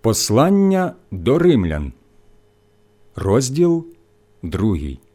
Послання до римлян, розділ 2.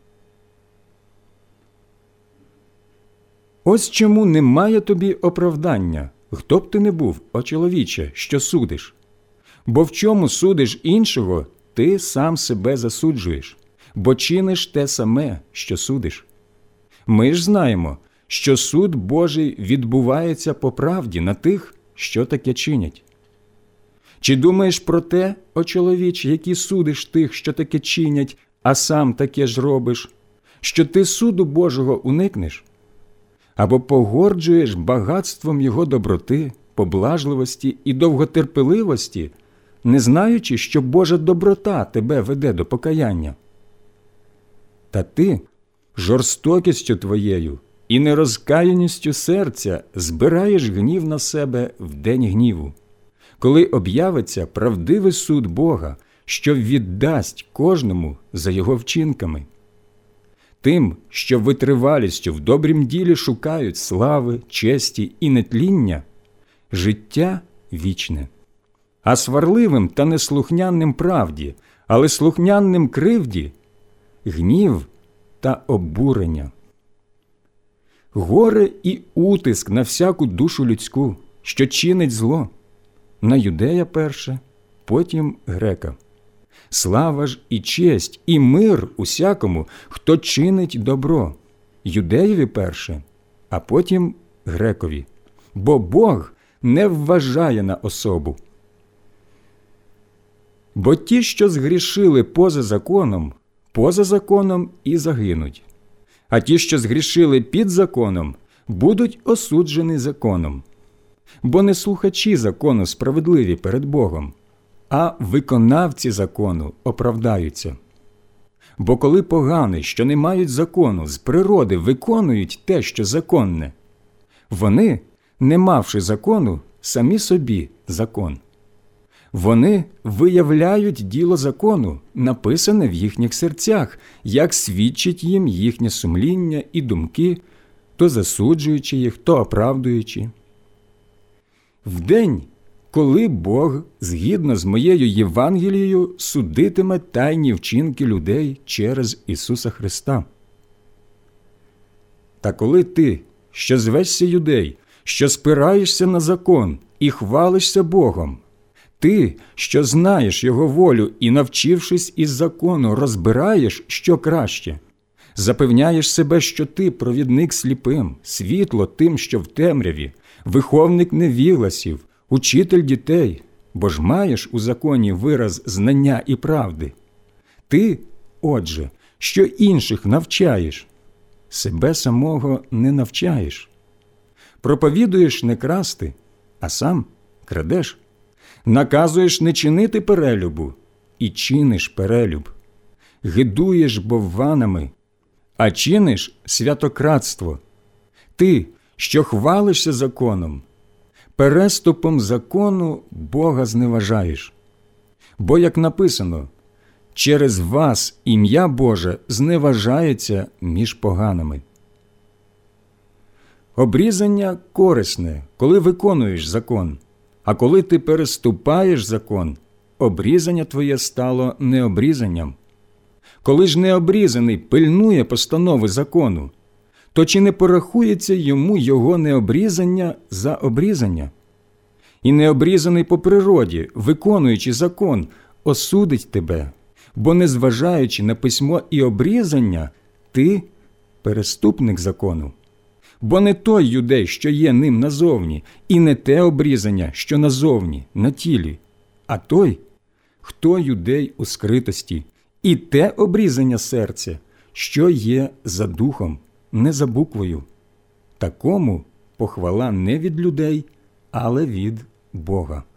Ось чому немає тобі оправдання, хто б ти не був, о чоловіче, що судиш. Бо в чому судиш іншого, ти сам себе засуджуєш, бо чиниш те саме, що судиш. Ми ж знаємо, що суд Божий відбувається по правді на тих, що таке чинять. Чи думаєш про те, о чоловіче, який судиш тих, що таке чинять, а сам таке ж робиш, що ти суду Божого уникнеш? Або погорджуєш багатством Його доброти, поблажливості і довготерпеливості, не знаючи, що Божа доброта тебе веде до покаяння? Та ти жорстокістю твоєю і нерозкаяністю серця збираєш гнів на себе в день гніву, коли об'явиться правдивий суд Бога, що віддасть кожному за його вчинками. Тим, що витривалістю в добрім ділі шукають слави, честі і нетління, життя вічне. А сварливим та неслухняним правді, але слухняним кривді – гнів та обурення. Горе і утиск на всяку душу людську, що чинить зло, на юдея перше, потім грека. Слава ж і честь, і мир усякому, хто чинить добро, юдеєві перше, а потім грекові. Бо Бог не вважає на особу. Бо ті, що згрішили поза законом і загинуть. А ті, що згрішили під законом, будуть осуджені законом. Бо не слухачі закону справедливі перед Богом, а виконавці закону оправдаються. Бо коли погані, що не мають закону, з природи виконують те, що законне, вони, не мавши закону, самі собі закон. Вони виявляють діло закону, написане в їхніх серцях, як свідчить їм їхнє сумління і думки, то засуджуючи їх, то оправдуючи. В день, коли Бог, згідно з моєю Євангелією, судитиме тайні вчинки людей через Ісуса Христа. Та коли ти, що звешся юдей, що спираєшся на закон і хвалишся Богом, ти, що знаєш Його волю і, навчившись із закону, розбираєш, що краще, запевняєш себе, що ти провідник сліпим, світло тим, що в темряві, виховник невігласів, учитель дітей, бо ж маєш у законі вираз знання і правди. Ти, отже, що інших навчаєш, себе самого не навчаєш. Проповідуєш не красти, а сам крадеш. Наказуєш не чинити перелюбу, і чиниш перелюб. Гидуєш бовванами, а чиниш святократство. Ти, що хвалишся законом, переступом закону Бога зневажаєш. Бо, як написано, через вас ім'я Боже зневажається між поганими. Обрізання корисне, коли виконуєш закон, а коли ти переступаєш закон, обрізання твоє стало необрізанням. Коли ж необрізаний пильнує постанови закону, то чи не порахується йому його необрізання за обрізання? І необрізаний по природі, виконуючи закон, осудить тебе, бо, незважаючи на письмо і обрізання, ти – переступник закону. Бо не той юдей, що є ним назовні, і не те обрізання, що назовні, на тілі, а той, хто юдей у скритості, і те обрізання серця, що є за духом, не за буквою. Такому похвала не від людей, але від Бога.